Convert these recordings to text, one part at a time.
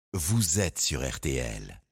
vous êtes sur RTL.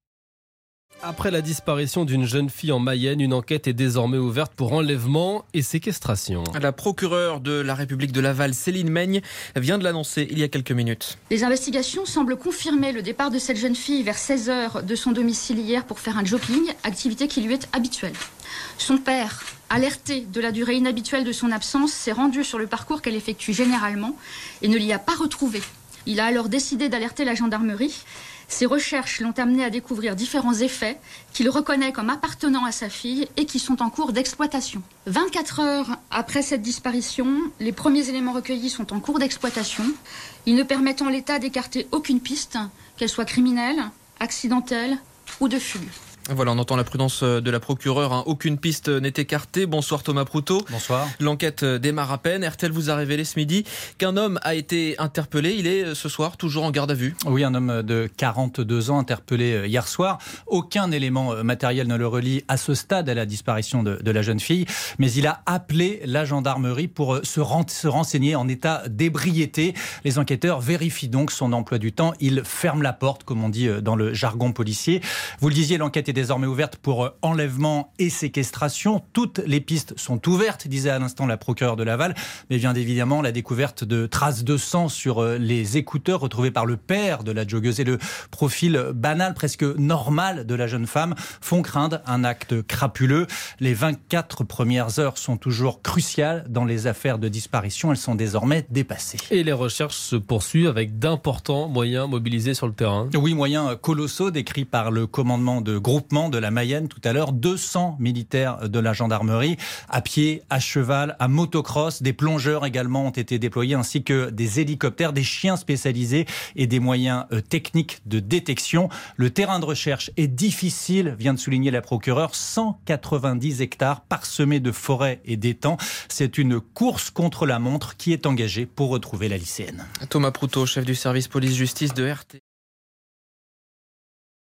Après la disparition d'une jeune fille en Mayenne, une enquête est désormais ouverte pour enlèvement et séquestration. La procureure de la République de Laval, Céline Meigne, vient de l'annoncer il y a quelques minutes. Les investigations semblent confirmer le départ de cette jeune fille vers 16h de son domicile hier pour faire un jogging, activité qui lui est habituelle. Son père, alerté de la durée inhabituelle de son absence, s'est rendu sur le parcours qu'elle effectue généralement et ne l'y a pas retrouvée. Il a alors décidé d'alerter la gendarmerie. Ses recherches l'ont amené à découvrir différents effets qu'il reconnaît comme appartenant à sa fille et qui sont en cours d'exploitation. 24 heures après cette disparition, les premiers éléments recueillis sont en cours d'exploitation. Ils ne permettent en l'état d'écarter aucune piste, qu'elle soit criminelle, accidentelle ou de fugue. Voilà, on entend la prudence de la procureure. Aucune piste n'est écartée. Bonsoir Thomas Proutot. Bonsoir. L'enquête démarre à peine. RTL vous a révélé ce midi qu'un homme a été interpellé. Il est ce soir toujours en garde à vue. Oui, un homme de 42 ans interpellé hier soir. Aucun élément matériel ne le relie à ce stade à la disparition de la jeune fille. Mais il a appelé la gendarmerie pour se renseigner en état d'ébriété. Les enquêteurs vérifient donc son emploi du temps. Ils ferment la porte, comme on dit dans le jargon policier. Vous le disiez, l'enquête est désormais ouverte pour enlèvement et séquestration. Toutes les pistes sont ouvertes, disait à l'instant la procureure de Laval. Mais bien évidemment, la découverte de traces de sang sur les écouteurs retrouvés par le père de la joggeuse et le profil banal, presque normal de la jeune femme font craindre un acte crapuleux. Les 24 premières heures sont toujours cruciales dans les affaires de disparition. Elles sont désormais dépassées. Et les recherches se poursuivent avec d'importants moyens mobilisés sur le terrain. Oui, moyens colossaux décrits par le commandement de groupement de la Mayenne tout à l'heure. 200 militaires de la gendarmerie, à pied, à cheval, à motocross. Des plongeurs également ont été déployés, ainsi que des hélicoptères, des chiens spécialisés et des moyens techniques de détection. Le terrain de recherche est difficile, vient de souligner la procureure. 190 hectares parsemés de forêts et d'étangs. C'est une course contre la montre qui est engagée pour retrouver la lycéenne. Thomas Proutot, chef du service police-justice de RTL.